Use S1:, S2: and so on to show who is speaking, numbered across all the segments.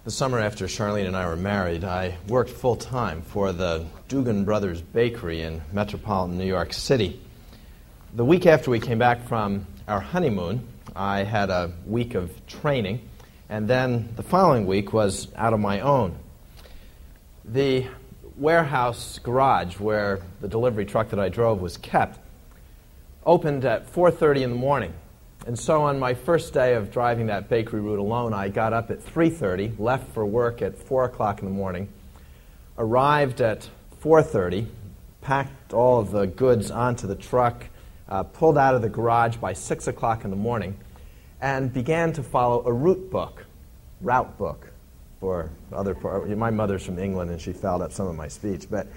S1: The summer after Charlene and I were married, I worked full-time for the Dugan Brothers Bakery in metropolitan New York City. The week after we came back from our honeymoon, I had a week of training, and then the following week was out on my own. The warehouse garage where the delivery truck that I drove was kept opened at 4:30 in the morning. And so on my first day of driving that bakery route alone, I got up at 3:30, left for work at 4 o'clock in the morning, arrived at 4:30, packed all of the goods onto the truck, pulled out of the garage by 6 o'clock in the morning, and began to follow a route book for other part. My mother's from England, and she fouled up some of my speech. But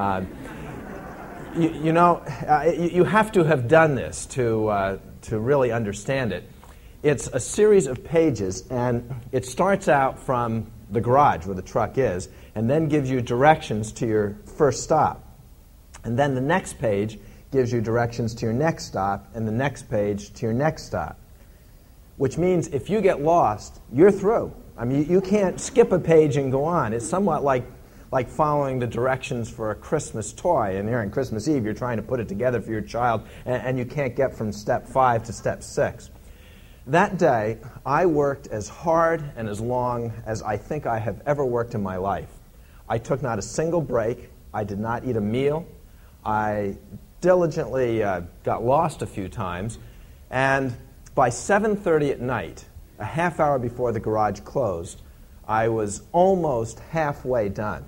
S1: you have to have done this to really understand it. It's a series of pages, and it starts out from the garage where the truck is, and then gives you directions to your first stop. And then the next page gives you directions to your next stop, and the next page to your next stop. Which means if you get lost, you're through. I mean, you can't skip a page and go on. It's somewhat like following the directions for a Christmas toy. And here on Christmas Eve, you're trying to put it together for your child, and you can't get from step 5 to step 6. That day, I worked as hard and as long as I think I have ever worked in my life. I took not a single break. I did not eat a meal. I diligently got lost a few times. And by 7:30 at night, a half hour before the garage closed, I was almost halfway done.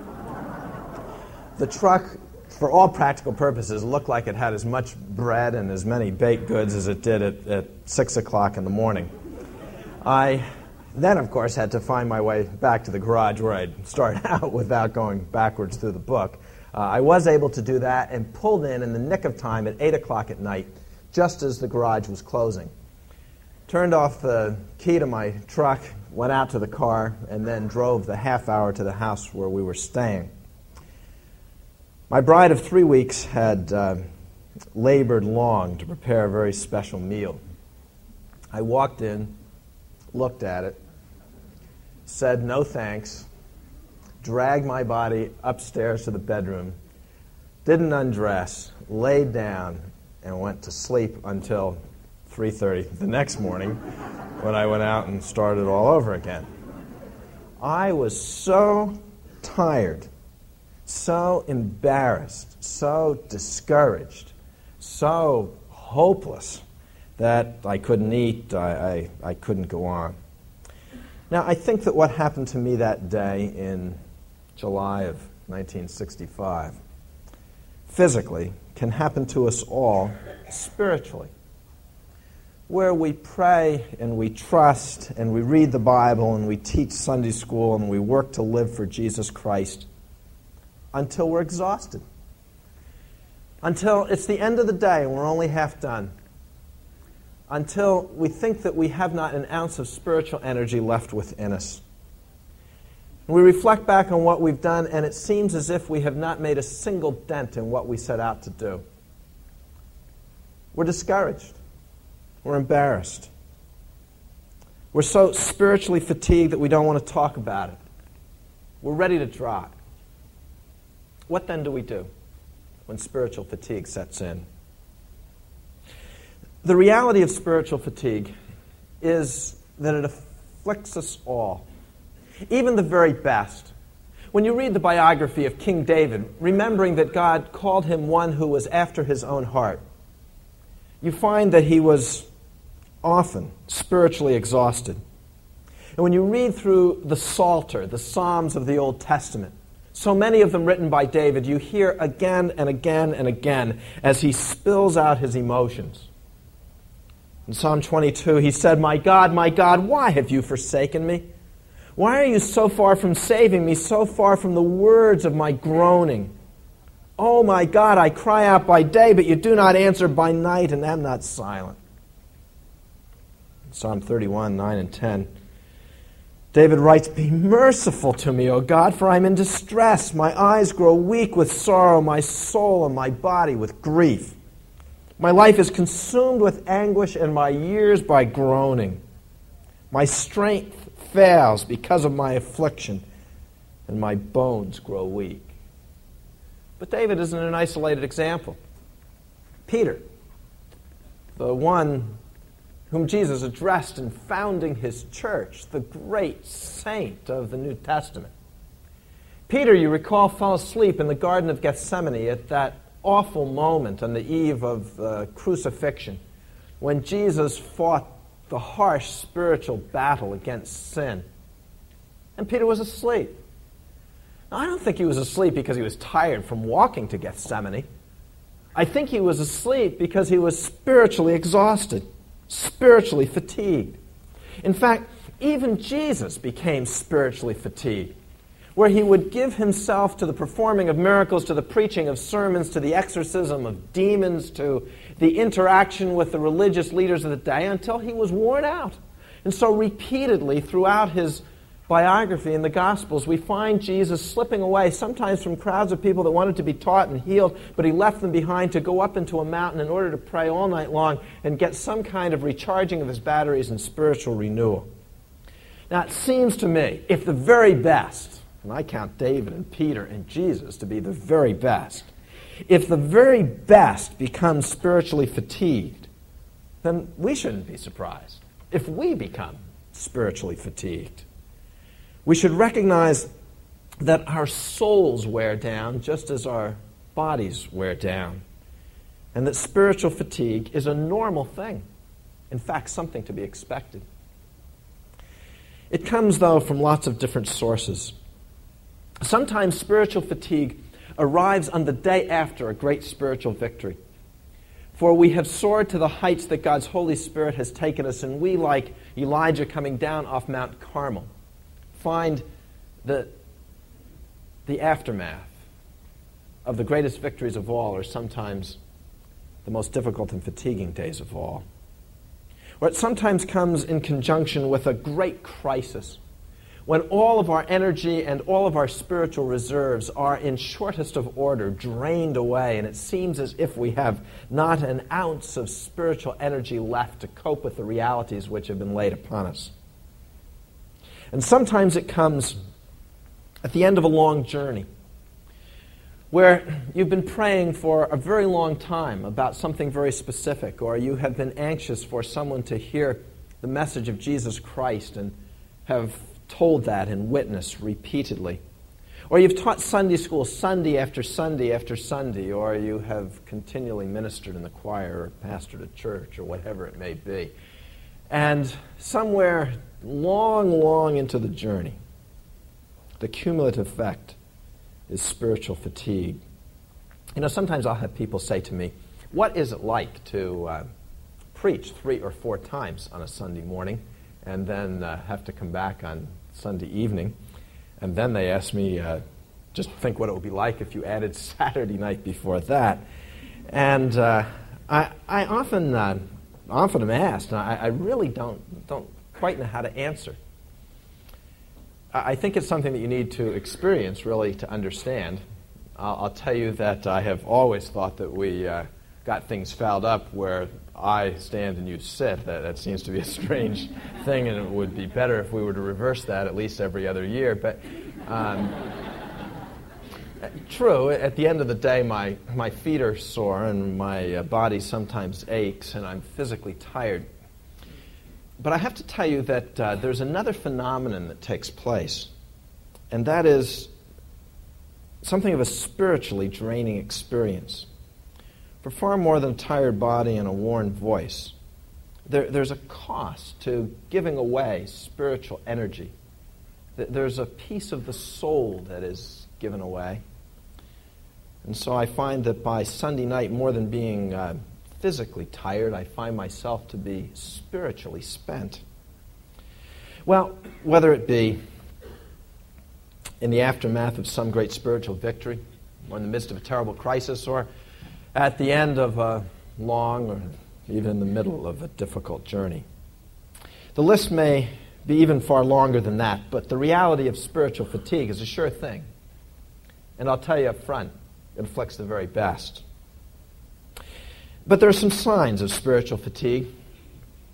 S1: The truck, for all practical purposes, looked like it had as much bread and as many baked goods as it did at 6 o'clock in the morning. I then, of course, had to find my way back to the garage where I'd started out without going backwards through the book. I was able to do that and pulled in the nick of time at 8 o'clock at night, just as the garage was closing. Turned off the key to my truck, went out to the car, and then drove the half hour to the house where we were staying. My bride of 3 weeks had labored long to prepare a very special meal. I walked in, looked at it, said no thanks, dragged my body upstairs to the bedroom, didn't undress, laid down, and went to sleep until 3:30 the next morning when I went out and started all over again. I was so tired, so embarrassed, so discouraged, so hopeless that I couldn't eat, I couldn't go on. Now, I think that what happened to me that day in July of 1965 physically can happen to us all spiritually, where we pray and we trust and we read the Bible and we teach Sunday school and we work to live for Jesus Christ until we're exhausted, until it's the end of the day and we're only half done, until we think that we have not an ounce of spiritual energy left within us. And we reflect back on what we've done, and it seems as if we have not made a single dent in what we set out to do. We're discouraged. We're embarrassed. We're so spiritually fatigued that we don't want to talk about it. We're ready to drop. What then do we do when spiritual fatigue sets in? The reality of spiritual fatigue is that it afflicts us all, even the very best. When you read the biography of King David, remembering that God called him one who was after his own heart, you find that he was often spiritually exhausted. And when you read through the Psalter, the Psalms of the Old Testament, so many of them written by David, you hear again and again and again as he spills out his emotions. In Psalm 22, he said, my God, why have you forsaken me? Why are you so far from saving me, so far from the words of my groaning? Oh my God, I cry out by day, but you do not answer by night, and am not silent. Psalm 31, 9 and 10. David writes, be merciful to me, O God, for I am in distress. My eyes grow weak with sorrow, my soul and my body with grief. My life is consumed with anguish, and my years by groaning. My strength fails because of my affliction, and my bones grow weak. But David isn't an isolated example. Peter, the one whom Jesus addressed in founding his church, the great saint of the New Testament. Peter, you recall, fell asleep in the Garden of Gethsemane at that awful moment on the eve of the crucifixion when Jesus fought the harsh spiritual battle against sin. And Peter was asleep. Now, I don't think he was asleep because he was tired from walking to Gethsemane. I think he was asleep because he was spiritually exhausted, spiritually fatigued. In fact, even Jesus became spiritually fatigued, where he would give himself to the performing of miracles, to the preaching of sermons, to the exorcism of demons, to the interaction with the religious leaders of the day until he was worn out. And so repeatedly throughout his biography in the Gospels, we find Jesus slipping away, sometimes from crowds of people that wanted to be taught and healed, but he left them behind to go up into a mountain in order to pray all night long and get some kind of recharging of his batteries and spiritual renewal. Now, it seems to me, if the very best, and I count David and Peter and Jesus to be the very best, if the very best becomes spiritually fatigued, then we shouldn't be surprised if we become spiritually fatigued. We should recognize that our souls wear down just as our bodies wear down, and that spiritual fatigue is a normal thing. In fact, something to be expected. It comes, though, from lots of different sources. Sometimes spiritual fatigue arrives on the day after a great spiritual victory. For we have soared to the heights that God's Holy Spirit has taken us, and we, like Elijah coming down off Mount Carmel, find the aftermath of the greatest victories of all are sometimes the most difficult and fatiguing days of all. Or it sometimes comes in conjunction with a great crisis, when all of our energy and all of our spiritual reserves are in shortest of order, drained away, and it seems as if we have not an ounce of spiritual energy left to cope with the realities which have been laid upon us. And sometimes it comes at the end of a long journey, where you've been praying for a very long time about something very specific, or you have been anxious for someone to hear the message of Jesus Christ and have told that and witnessed repeatedly. Or you've taught Sunday school Sunday after Sunday after Sunday, or you have continually ministered in the choir or pastored a church or whatever it may be. And somewhere long, long into the journey, the cumulative effect is spiritual fatigue. You know, sometimes I'll have people say to me, what is it like to preach 3 or 4 times on a Sunday morning and then have to come back on Sunday evening? And then they ask me, just think what it would be like if you added Saturday night before that. And I often am asked, and I really don't quite know how to answer. I think it's something that you need to experience, really, to understand. I'll tell you that I have always thought that we got things fouled up where I stand and you sit. That seems to be a strange thing, and it would be better if we were to reverse that at least every other year. But true, at the end of the day, my feet are sore and my body sometimes aches and I'm physically tired. But I have to tell you that there's another phenomenon that takes place, and that is something of a spiritually draining experience. For far more than a tired body and a worn voice, there's a cost to giving away spiritual energy. There's a piece of the soul that is given away. And so I find that by Sunday night, more than being physically tired, I find myself to be spiritually spent. Well, whether it be in the aftermath of some great spiritual victory, or in the midst of a terrible crisis, or at the end of a long, or even in the middle of a difficult journey. The list may be even far longer than that, but the reality of spiritual fatigue is a sure thing. And I'll tell you up front, it afflicts the very best. But there are some signs of spiritual fatigue.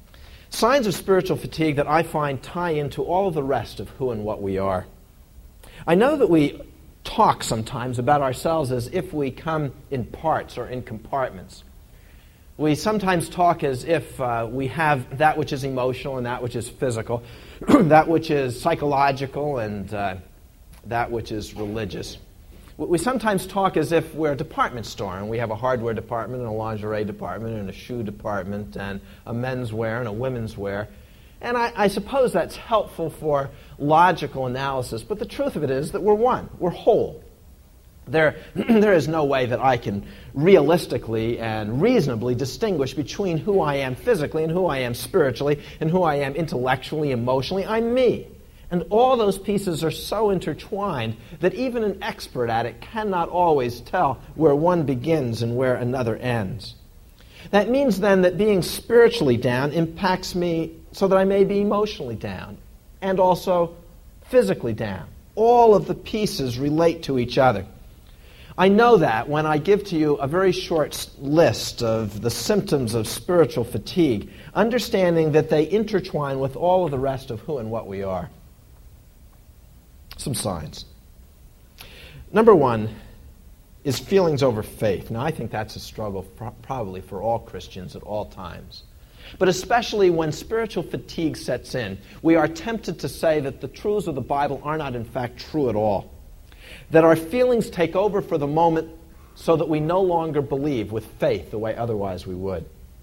S1: Signs of spiritual fatigue that I find tie into all of the rest of who and what we are. I know that we talk sometimes about ourselves as if we come in parts or in compartments. We sometimes talk as if we have that which is emotional and that which is physical, that which is psychological and that which is religious. We sometimes talk as if we're a department store and we have a hardware department and a lingerie department and a shoe department and a menswear and a women's wear. And I suppose that's helpful for logical analysis, but the truth of it is that we're one. We're whole. There is no way that I can realistically and reasonably distinguish between who I am physically and who I am spiritually and who I am intellectually, emotionally. I'm me. And all those pieces are so intertwined that even an expert at it cannot always tell where one begins and where another ends. That means then that being spiritually down impacts me so that I may be emotionally down and also physically down. All of the pieces relate to each other. I know that when I give to you a very short list of the symptoms of spiritual fatigue, understanding that they intertwine with all of the rest of who and what we are. Some signs. Number one is feelings over faith. Now, I think that's a struggle probably for all Christians at all times. But especially when spiritual fatigue sets in, we are tempted to say that the truths of the Bible are not in fact true at all. That our feelings take over for the moment so that we no longer believe with faith the way otherwise we would.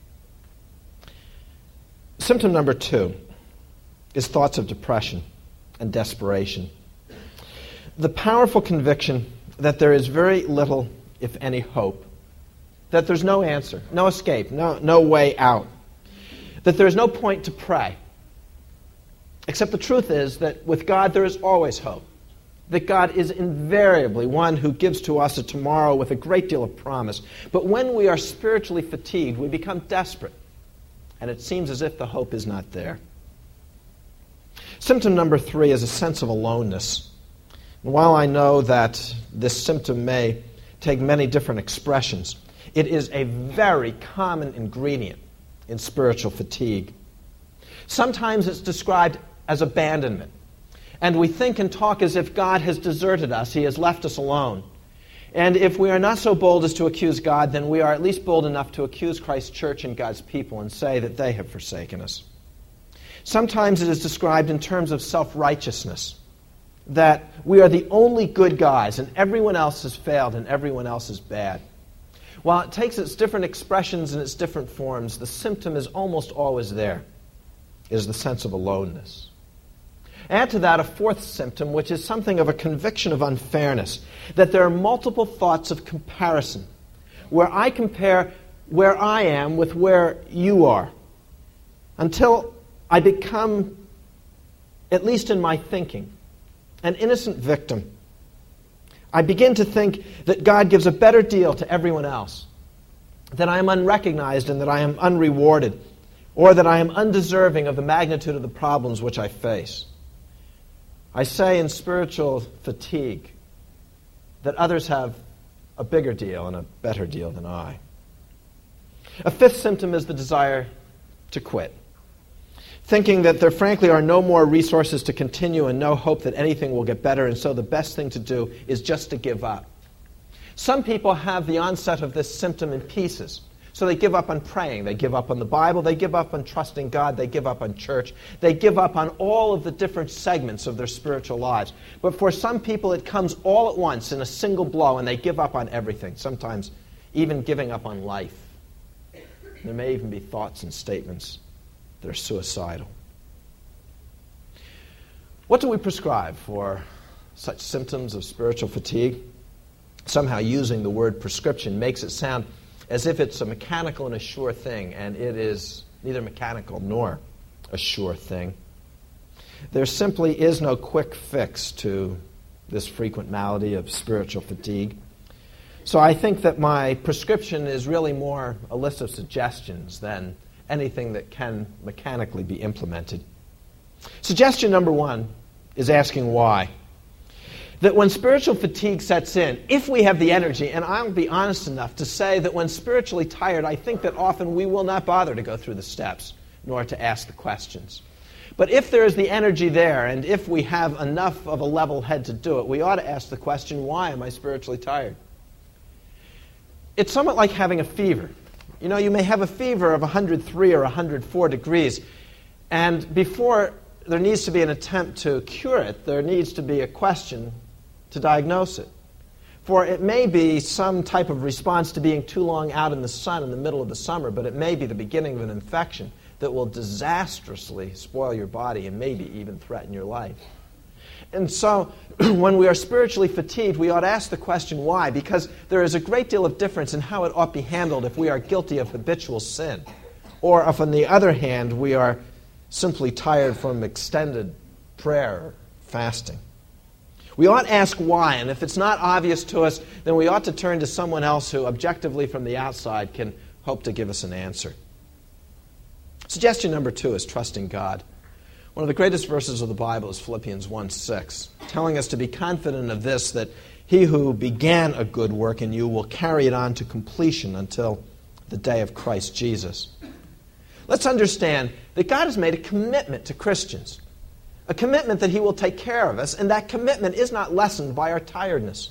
S1: Symptom number two is thoughts of depression and desperation. The powerful conviction that there is very little, if any, hope. That there's no answer, no escape, no way out. That there's no point to pray. Except the truth is that with God there is always hope. That God is invariably one who gives to us a tomorrow with a great deal of promise. But when we are spiritually fatigued, we become desperate. And it seems as if the hope is not there. Symptom number three is a sense of aloneness. And while I know that this symptom may take many different expressions, it is a very common ingredient in spiritual fatigue. Sometimes it's described as abandonment. And we think and talk as if God has deserted us, He has left us alone. And if we are not so bold as to accuse God, then we are at least bold enough to accuse Christ's church and God's people and say that they have forsaken us. Sometimes it is described in terms of self-righteousness, that we are the only good guys and everyone else has failed and everyone else is bad. While it takes its different expressions and its different forms, the symptom is almost always there. It is the sense of aloneness. Add to that a fourth symptom, which is something of a conviction of unfairness, that there are multiple thoughts of comparison, where I compare where I am with where you are, until I become, at least in my thinking, an innocent victim. I begin to think that God gives a better deal to everyone else, that I am unrecognized and that I am unrewarded, or that I am undeserving of the magnitude of the problems which I face. I say in spiritual fatigue that others have a bigger deal and a better deal than I. A fifth symptom is the desire to quit, thinking that there frankly are no more resources to continue and no hope that anything will get better, and so the best thing to do is just to give up. Some people have the onset of this symptom in pieces. So they give up on praying, they give up on the Bible, they give up on trusting God, they give up on church, they give up on all of the different segments of their spiritual lives. But for some people it comes all at once in a single blow and they give up on everything, sometimes even giving up on life. There may even be thoughts and statements that are suicidal. What do we prescribe for such symptoms of spiritual fatigue? Somehow using the word prescription makes it sound as if it's a mechanical and a sure thing, and it is neither mechanical nor a sure thing. There simply is no quick fix to this frequent malady of spiritual fatigue. So I think that my prescription is really more a list of suggestions than anything that can mechanically be implemented. Suggestion number one is asking why. That when spiritual fatigue sets in, if we have the energy, and I'll be honest enough to say that when spiritually tired, I think that often we will not bother to go through the steps. nor to ask the questions. But if there is the energy there, and if we have enough of a level head to do it, we ought to ask the question, why am I spiritually tired? It's somewhat like having a fever. You know, you may have a fever of 103 or 104 degrees, and before there needs to be an attempt to cure it, there needs to be a question to diagnose it. For it may be some type of response to being too long out in the sun in the middle of the summer, but it may be the beginning of an infection that will disastrously spoil your body and maybe even threaten your life. And so, when we are spiritually fatigued, we ought to ask the question why, because there is a great deal of difference in how it ought to be handled if we are guilty of habitual sin, or if, on the other hand, we are simply tired from extended prayer or fasting. We ought to ask why, and if it's not obvious to us, then we ought to turn to someone else who, objectively from the outside, can hope to give us an answer. Suggestion number 2 is trusting God. One of the greatest verses of the Bible is Philippians 1:6, telling us to be confident of this, that he who began a good work in you will carry it on to completion until the day of Christ Jesus. Let's understand that God has made a commitment to Christians, a commitment that he will take care of us, and that commitment is not lessened by our tiredness.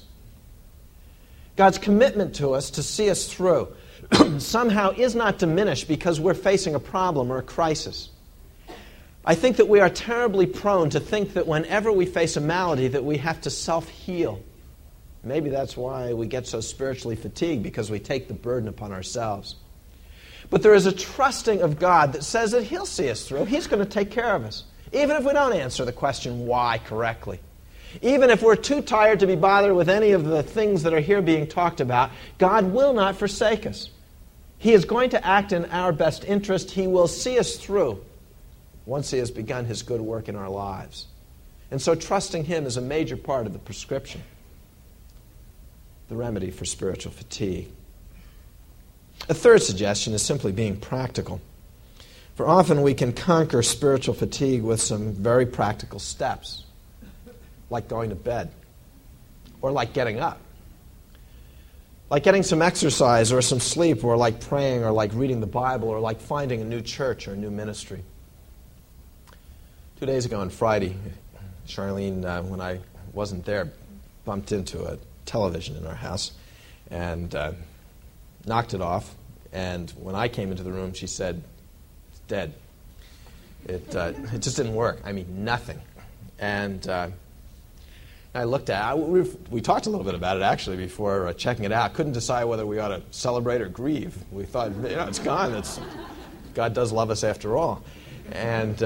S1: God's commitment to us to see us through somehow is not diminished because we're facing a problem or a crisis. I think that we are terribly prone to think that whenever we face a malady that we have to self-heal. Maybe that's why we get so spiritually fatigued, because we take the burden upon ourselves. But there is a trusting of God that says that he'll see us through. He's going to take care of us, even if we don't answer the question why correctly. Even if we're too tired to be bothered with any of the things that are here being talked about, God will not forsake us. He is going to act in our best interest. He will see us through once he has begun his good work in our lives. And so trusting him is a major part of the prescription, the remedy for spiritual fatigue. A third suggestion is simply being practical. For often we can conquer spiritual fatigue with some very practical steps, like going to bed, or like getting up, like getting some exercise or some sleep, or like praying, or like reading the Bible, or like finding a new church or a new ministry. 2 days ago on Friday, Charlene, when I wasn't there, bumped into a television in our house and knocked it off. And when I came into the room, she said, "It's dead." It just didn't work. I mean, nothing. And I looked at it. We talked a little bit about it, actually, before checking it out. Couldn't decide whether we ought to celebrate or grieve. We thought, it's gone. God does love us after all. And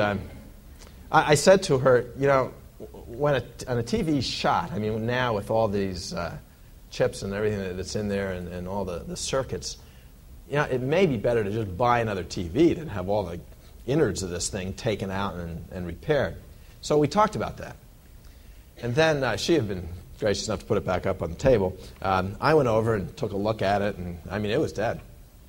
S1: I said to her, when on a TV shot, I mean, now with all these chips and everything that's in there and all the circuits, it may be better to just buy another TV than have all the innards of this thing taken out and repaired. So we talked about that. And then she had been gracious enough to put it back up on the table. I went over and took a look at it, and I mean, it was dead.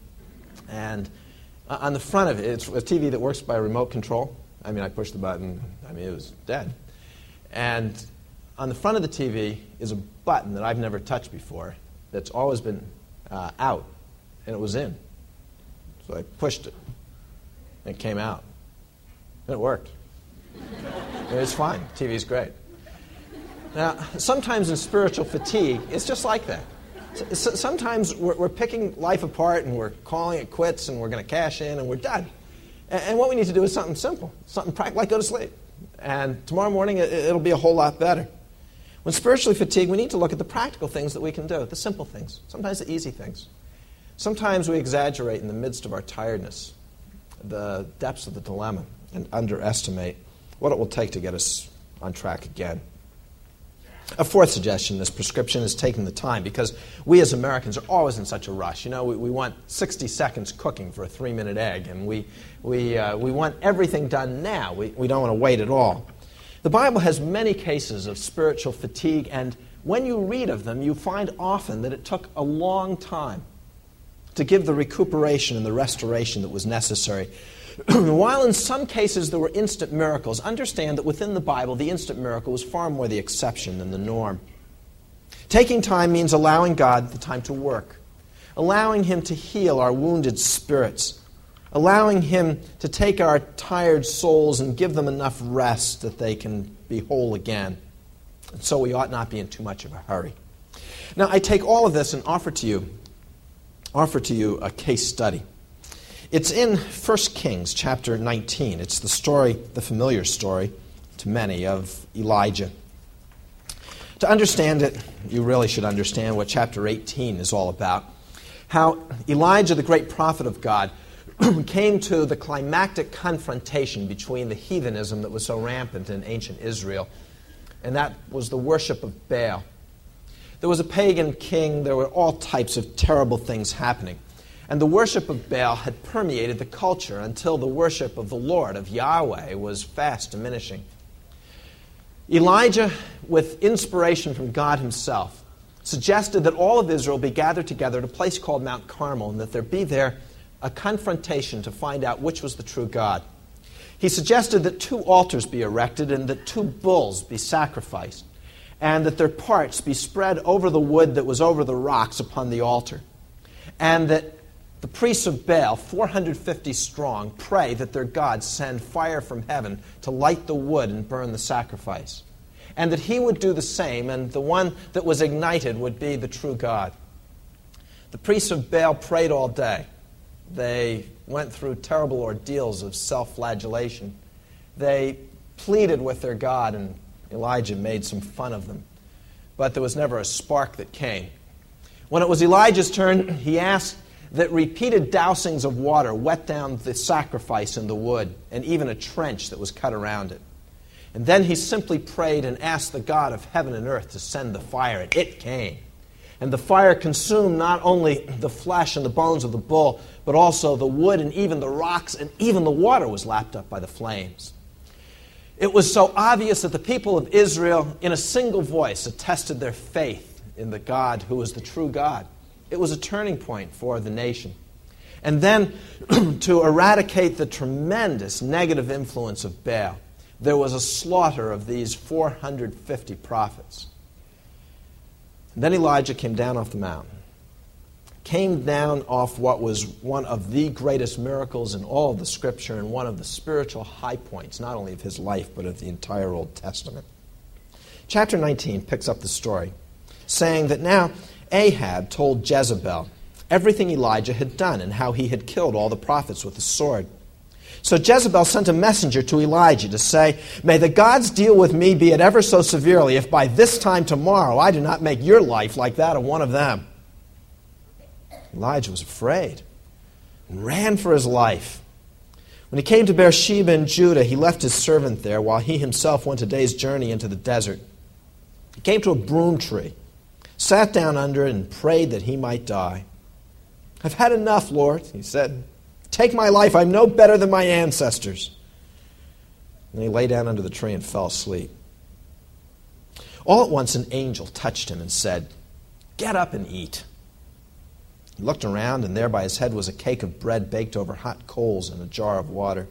S1: And on the front of it, it's a TV that works by remote control. I mean, I pushed the button. I mean, it was dead. And on the front of the TV is a button that I've never touched before that's always been out, and it was in. So I pushed it, and it came out. And it worked. It was fine. TV's great. Now, sometimes in spiritual fatigue, it's just like that. Sometimes we're picking life apart, and we're calling it quits, and we're going to cash in, and we're done. And what we need to do is something simple, something practical, like go to sleep. And tomorrow morning, it'll be a whole lot better. When spiritually fatigued, we need to look at the practical things that we can do, the simple things, sometimes the easy things. Sometimes we exaggerate in the midst of our tiredness the depths of the dilemma and underestimate what it will take to get us on track again. A fourth suggestion in this prescription is taking the time, because we as Americans are always in such a rush. We want 60 seconds cooking for a 3-minute egg, and we want everything done now. We don't want to wait at all. The Bible has many cases of spiritual fatigue, and when you read of them, you find often that it took a long time to give the recuperation and the restoration that was necessary. While in some cases there were instant miracles, understand that within the Bible, the instant miracle was far more the exception than the norm. Taking time means allowing God the time to work, allowing him to heal our wounded spirits, allowing Him to take our tired souls and give them enough rest that they can be whole again. And so we ought not be in too much of a hurry. Now, I take all of this and offer to you a case study. It's in 1 Kings chapter 19. It's the story, the familiar story to many, of Elijah. To understand it, you really should understand what chapter 18 is all about. How Elijah, the great prophet of God, came to the climactic confrontation between the heathenism that was so rampant in ancient Israel, and that was the worship of Baal. There was a pagan king. There were all types of terrible things happening. And the worship of Baal had permeated the culture until the worship of the Lord, of Yahweh, was fast diminishing. Elijah, with inspiration from God Himself, suggested that all of Israel be gathered together at a place called Mount Carmel, and that there be there a confrontation to find out which was the true God. He suggested that 2 altars be erected and that 2 bulls be sacrificed, and that their parts be spread over the wood that was over the rocks upon the altar, and that the priests of Baal, 450 strong, pray that their God send fire from heaven to light the wood and burn the sacrifice, and that He would do the same, and the one that was ignited would be the true God. The priests of Baal prayed all day. They went through terrible ordeals of self-flagellation. They pleaded with their God, and Elijah made some fun of them. But there was never a spark that came. When it was Elijah's turn, he asked that repeated dousings of water wet down the sacrifice in the wood, and even a trench that was cut around it. And then he simply prayed and asked the God of heaven and earth to send the fire, and it came. And the fire consumed not only the flesh and the bones of the bull, but also the wood and even the rocks, and even the water was lapped up by the flames. It was so obvious that the people of Israel, in a single voice, attested their faith in the God who was the true God. It was a turning point for the nation. And then, to eradicate the tremendous negative influence of Baal, there was a slaughter of these 450 prophets. And then Elijah came down off the mountain. Came down off what was one of the greatest miracles in all of the Scripture and one of the spiritual high points, not only of his life, but of the entire Old Testament. Chapter 19 picks up the story, saying that now Ahab told Jezebel everything Elijah had done and how he had killed all the prophets with the sword. So Jezebel sent a messenger to Elijah to say, "May the gods deal with me, be it ever so severely, if by this time tomorrow I do not make your life like that of one of them." Elijah was afraid and ran for his life. When he came to Beersheba in Judah, he left his servant there while he himself went a day's journey into the desert. He came to a broom tree, sat down under it, and prayed that he might die. "I've had enough, Lord," he said. "Take my life. I'm no better than my ancestors." And he lay down under the tree and fell asleep. All at once an angel touched him and said, "Get up and eat." He looked around, and there by his head was a cake of bread baked over hot coals and a jar of water.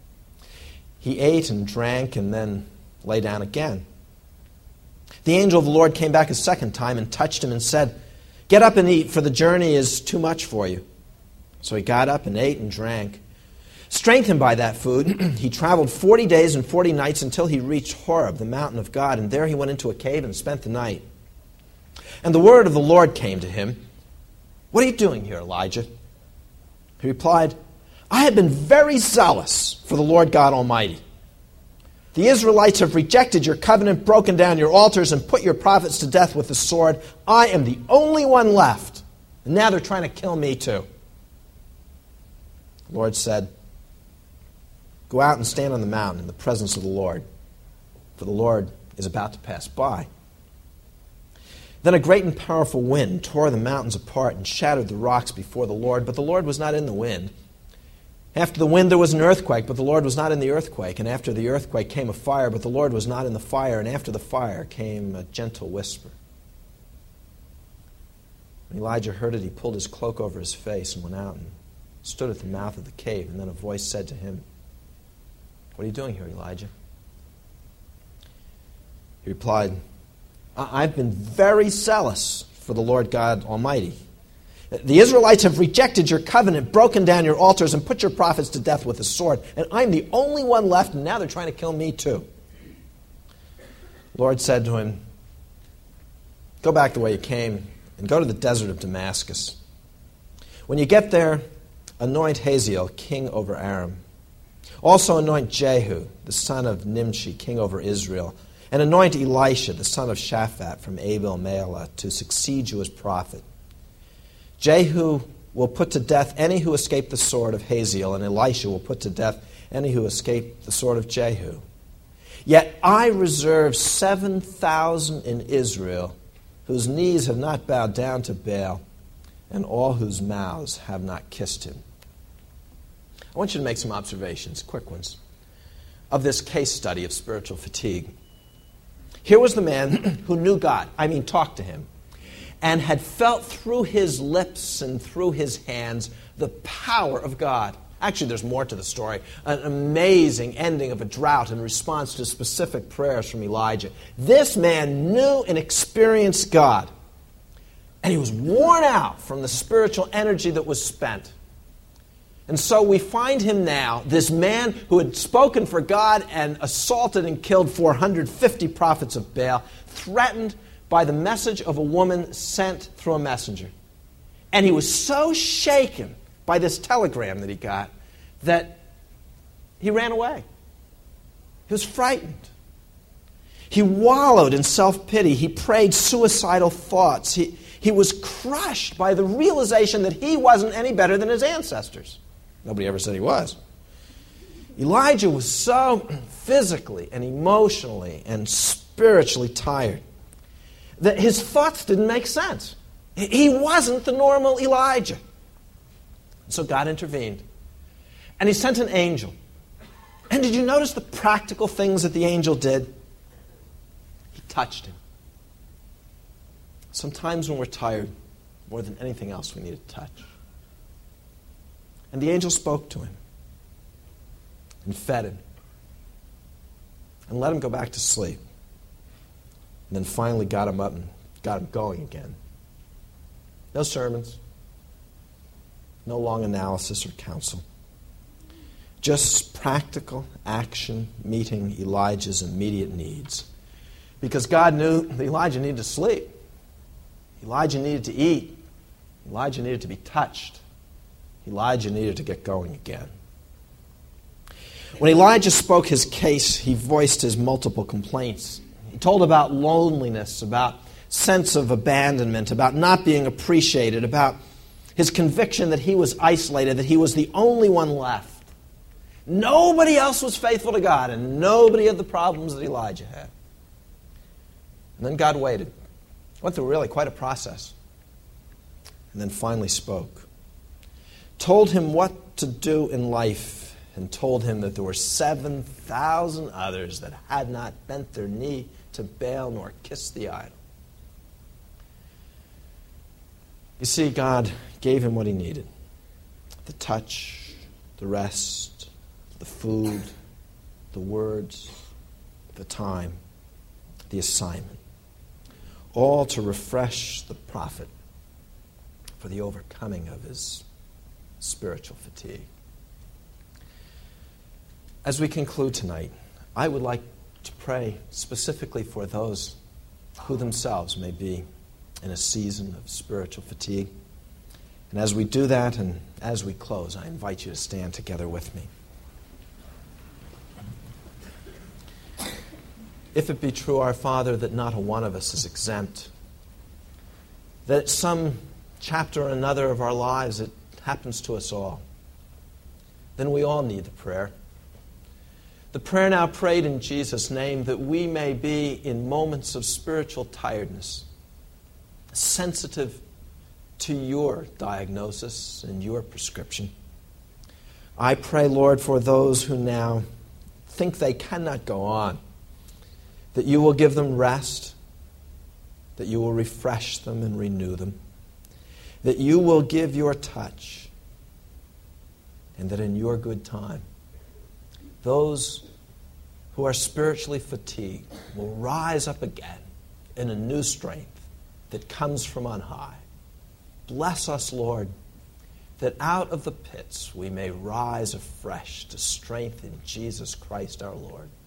S1: He ate and drank and then lay down again. The angel of the Lord came back a second time and touched him and said, "Get up and eat, for the journey is too much for you." So he got up and ate and drank. Strengthened by that food, he traveled 40 days and 40 nights until he reached Horeb, the mountain of God, and there he went into a cave and spent the night. And the word of the Lord came to him, "What are you doing here, Elijah?" He replied, "I have been very zealous for the Lord God Almighty. The Israelites have rejected your covenant, broken down your altars, and put your prophets to death with the sword. I am the only one left, and now they're trying to kill me too." The Lord said, "Go out and stand on the mountain in the presence of the Lord, for the Lord is about to pass by." Then a great and powerful wind tore the mountains apart and shattered the rocks before the Lord, but the Lord was not in the wind. After the wind there was an earthquake, but the Lord was not in the earthquake. And after the earthquake came a fire, but the Lord was not in the fire. And after the fire came a gentle whisper. When Elijah heard it, he pulled his cloak over his face and went out and stood at the mouth of the cave. And then a voice said to him, "What are you doing here, Elijah?" He replied, "I've been very zealous for the Lord God Almighty. The Israelites have rejected your covenant, broken down your altars, and put your prophets to death with the sword. And I'm the only one left, and now they're trying to kill me too. The Lord said to him, go back the way you came and go to the desert of Damascus. When you get there, anoint Hazael king over Aram. Also anoint Jehu, the son of Nimshi, king over Israel. And anoint Elisha, the son of Shaphat, from Abel-Meholah, to succeed you as prophet. Jehu will put to death any who escape the sword of Hazael, and Elisha will put to death any who escape the sword of Jehu. Yet I reserve 7,000 in Israel, whose knees have not bowed down to Baal, and all whose mouths have not kissed him. I want you to make some observations, quick ones, of this case study of spiritual fatigue. Here was the man who knew God, talked to him, and had felt through his lips and through his hands the power of God. Actually, there's more to the story. An amazing ending of a drought in response to specific prayers from Elijah. This man knew and experienced God, and he was worn out from the spiritual energy that was spent. And so we find him now, this man who had spoken for God and assaulted and killed 450 prophets of Baal, threatened by the message of a woman sent through a messenger. And he was so shaken by this telegram that he got that he ran away. He was frightened. He wallowed in self-pity. He prayed suicidal thoughts. He was crushed by the realization that he wasn't any better than his ancestors. Nobody ever said he was. Elijah was so physically and emotionally and spiritually tired that his thoughts didn't make sense. He wasn't the normal Elijah. So God intervened. And he sent an angel. And did you notice the practical things that the angel did? He touched him. Sometimes when we're tired, more than anything else, we need a touch. And the angel spoke to him and fed him and let him go back to sleep. And then finally got him up and got him going again. No sermons, no long analysis or counsel. Just practical action meeting Elijah's immediate needs. Because God knew that Elijah needed to sleep. Elijah needed to eat. Elijah needed to be touched. Elijah needed to get going again. When Elijah spoke his case, he voiced his multiple complaints. He told about loneliness, about sense of abandonment, about not being appreciated, about his conviction that he was isolated, that he was the only one left. Nobody else was faithful to God, and nobody had the problems that Elijah had. And then God waited. Went through really quite a process. And then finally spoke. Told him what to do in life, and told him that there were 7,000 others that had not bent their knee to Baal nor kissed the idol. You see, God gave him what he needed. The touch, the rest, the food, the words, the time, the assignment. All to refresh the prophet for the overcoming of his spiritual fatigue. As we conclude tonight, I would like to pray specifically for those who themselves may be in a season of spiritual fatigue. And as we do that and as we close, I invite you to stand together with me. If it be true, our Father, that not a one of us is exempt, that at some chapter or another of our lives it happens to us all, then we all need the prayer. The prayer now prayed in Jesus' name that we may be in moments of spiritual tiredness, sensitive to your diagnosis and your prescription. I pray, Lord, for those who now think they cannot go on, that you will give them rest, that you will refresh them and renew them, that you will give your touch, and that in your good time, those who are spiritually fatigued will rise up again in a new strength that comes from on high Bless us, Lord, that out of the pits we may rise afresh to strength in Jesus Christ our Lord.